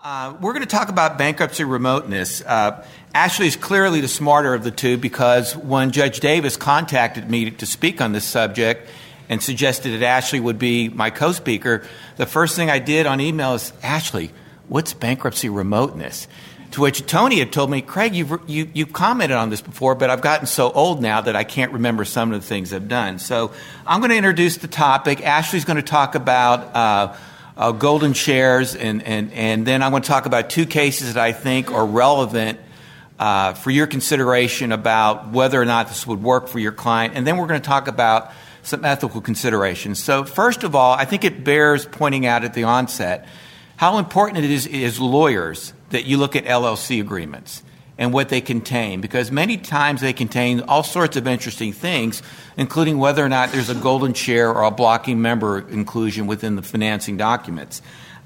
We're going to talk about bankruptcy remoteness. Ashley is clearly the smarter of the two because when Judge Davis contacted me to speak on this subject and suggested that Ashley would be my co-speaker, the first thing I did on email is, Ashley, what's bankruptcy remoteness? To which Tony had told me, Craig, you've commented on this before, but I've gotten so old now that I can't remember some of the things I've done. So I'm going to introduce the topic. Ashley's going to talk about golden shares, and then I'm going to talk about two cases that I think are relevant for your consideration about whether or not this would work for your client. And then we're going to talk about some ethical considerations. So first of all, I think it bears pointing out at the onset how important it is as lawyers that you look at LLC agreements and what they contain, because many times they contain all sorts of interesting things, including whether or not there's a golden share or a blocking member inclusion within the financing documents.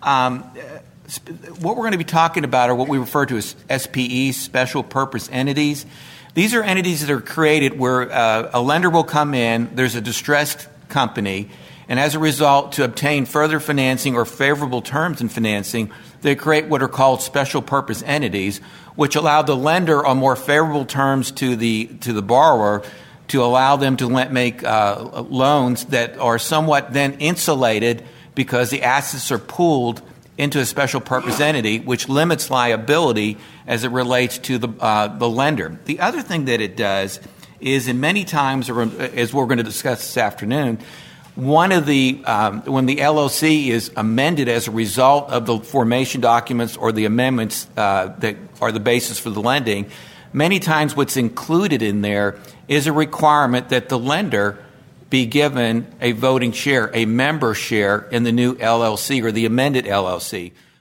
What we're going to be talking about are what we refer to as SPEs, special purpose entities. These are entities that are created where a lender will come in, there's a distressed company, and as a result, to obtain further financing or favorable terms in financing, they create what are called special purpose entities, which allow the lender on more favorable terms to the borrower to allow them to make loans that are somewhat then insulated because the assets are pooled into a special purpose entity, which limits liability as it relates to the lender. The other thing that it does is, in many times, as we're going to discuss this afternoon, one of the when the LLC is amended as a result of the formation documents or the amendments that are the basis for the lending, many times what's included in there is a requirement that the lender be given a voting share, a member share in the new LLC or the amended LLC.